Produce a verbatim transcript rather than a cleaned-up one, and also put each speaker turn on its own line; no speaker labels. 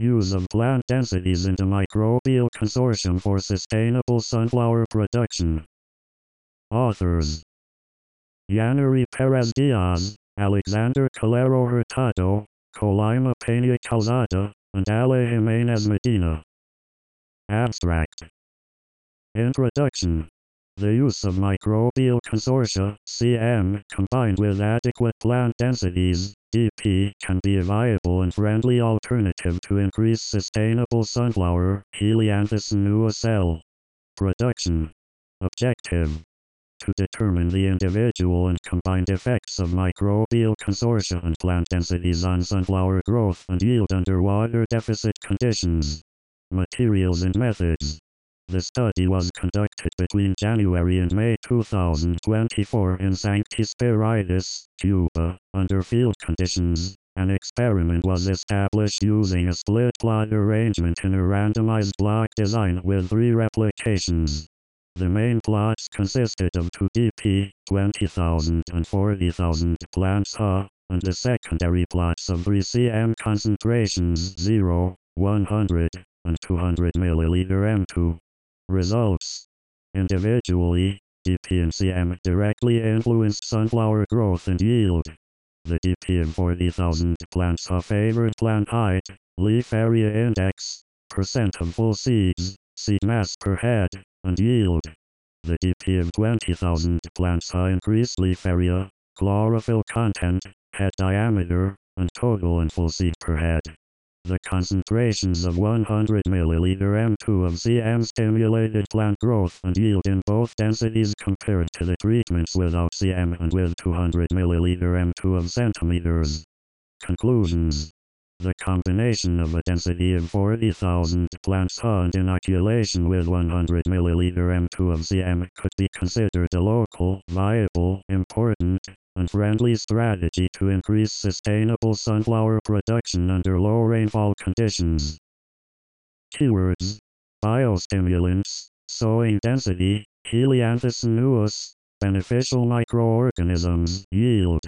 Use of plant densities into microbial consortium for sustainable sunflower production. Authors: Yaneri Perez Diaz, Alexander Calero Hurtado, Colima Peña Calzada, and Ale Jimenez Medina. Abstract. Introduction. The use of microbial consortia, C M, combined with adequate plant densities, D P, can be a viable and friendly alternative to increase sustainable sunflower, Helianthus annua cell production. Objective: to determine the individual and combined effects of microbial consortia and plant densities on sunflower growth and yield under water deficit conditions. Materials and methods. The study was conducted between January and May two thousand twenty-four in Sancti Spiritus, Cuba, under field conditions. An experiment was established using a split plot arrangement in a randomized block design with three replications. The main plots consisted of two D P, twenty thousand and forty thousand plants H A, and the secondary plots of three C M concentrations zero, one hundred, and two hundred milliliter M two. Results. Individually, D P and C M directly influenced sunflower growth and yield. The D P in forty thousand plants H A favored plant height, leaf area index, percent of full seeds, seed mass per head, and yield. The D P in twenty thousand plants H A increased leaf area, chlorophyll content, head diameter, and total and full seed per head. The concentrations of one hundred milliliter M two of C M stimulated plant growth and yield in both densities compared to the treatments without C M and with two hundred milliliter M two of centimeters. Conclusions. The combination of a density of forty thousand plants H A and inoculation with one hundred milliliter M two of C M could be considered a local, viable, important, and friendly strategy to increase sustainable sunflower production under low rainfall conditions. Keywords: biostimulants, sowing density, Helianthus annuus, beneficial microorganisms, yield.